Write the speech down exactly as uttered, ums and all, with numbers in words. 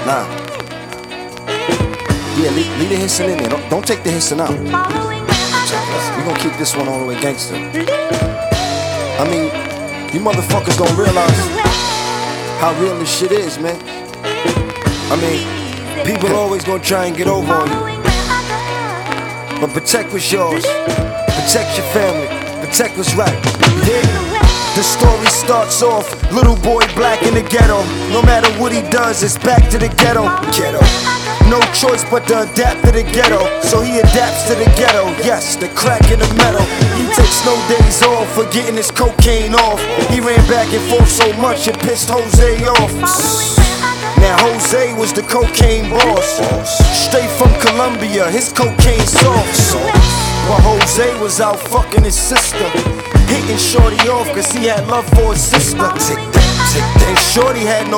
Nah. Yeah, leave, leave the hissing in there. Don't, don't take the hissing out. We gonna keep this one all the way gangster. I mean, you motherfuckers don't realize how real this shit is, man. I mean, people always gonna try and get over on you, but protect what's yours. Protect your family. Protect what's right. Yeah. The story starts off, little boy black in the ghetto. No matter what he does, it's back to the ghetto. Ghetto. No choice but to adapt to the ghetto. So he adapts to the ghetto. Yes, the crack in the metal. He takes no days off for getting his cocaine off. He ran back and forth so much it pissed Jose off. Now Jose was the cocaine boss, straight from Colombia, his cocaine sauce. While Jose was out fucking his sister, hitting Shorty off cause he had love for his sister. And Shorty had no